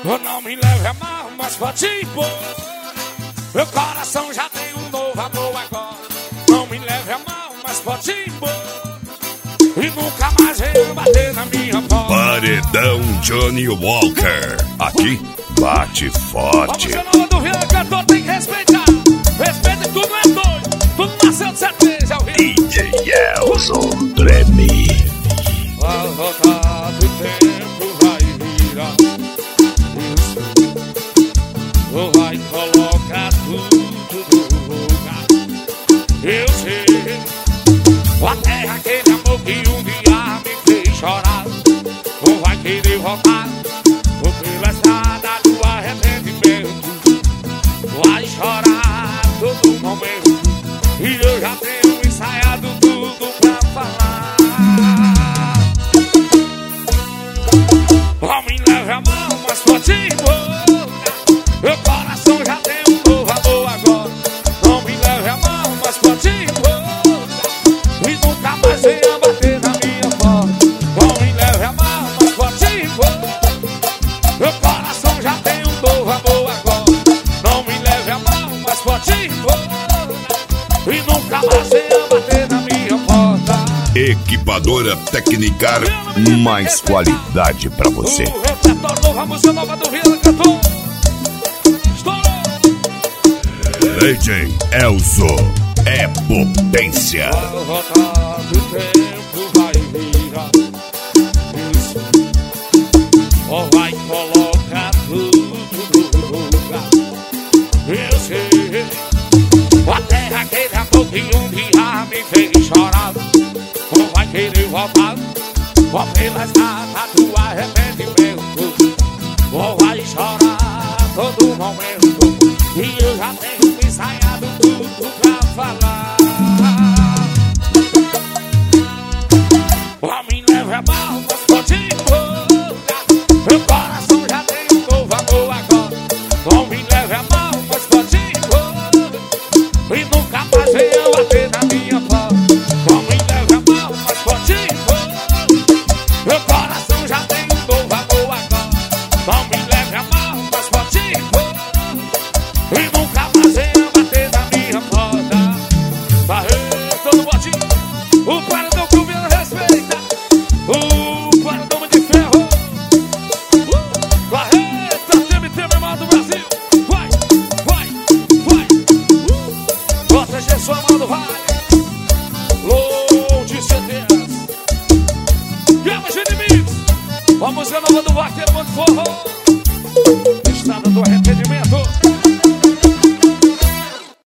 Não me leve a mal, mas pode ir embora. Meu coração já tem um novo amor agora. Não me leve a mal, mas pode ir embora. E nunca mais venha bater na minha porta. Paredão Johnny Walker. Aqui bate forte. Vamos ser nova do Vila Cantor, tem que respeitar. Respeita que tu não é doido. Tu não nasceu de certeza, DJ Elson treme. Vai voltar do tempo, vai virar. Ou vai colocar tudo no lugar. Eu sei. A terra, aquele amor que um dia me fez chorar. Ou vai querer voltar. Ou pela estrada do arrependimento. Vai chorar todo momento. E eu já tenho ensaiado tudo pra falar. Não me leve a mão, mas pode ir embora. Meu coração já tem um novo amor agora. Não me leve a mão, mas pode ir embora. E nunca mais venha bater na minha porta. Não me leve a mão, mas pode ir embora. Meu coração já tem um novo amor agora. Não me leve a mão, mas pode ir embora. E nunca mais venha bater na minha porta. Equipadora Tecnicar, mais qualidade pra você. O repertório novo, a música nova do Vila Cantor. DJ Elson é potência. Vai voltar do tempo, vai virar. Isso. Ou vai colocar tudo no lugar. Eu sei. A terra, aquele amor que um dia me fez chorar. Ou vai querer voltar. Ou pela estrada do arrependimento. Ou vai chorar todo momento. E eu já tenho ensaiado tudo pra falar. Não me leve a mal, mas pode ir embora. Meu coração já tem um novo amor agora. Não me leve a mal, mas pode ir embora. E nunca mais venha bater na minha porta. Não me leve a mal, mas pode ir embora. Meu coração já tem um novo amor agora. Não me leve a mal, mas pode ir embora. E nunca mais venha bater na minha porta. Barreto, todo botinho. O paredão que o Vila respeita. O paredão de ferro. Barreto, TMT, meu irmão do Brasil. Vai, vai, vai. Proteger sua mão do vale. Low de CDs. Guerra de inimigos. A música nova do Vaqueiro, muito forró.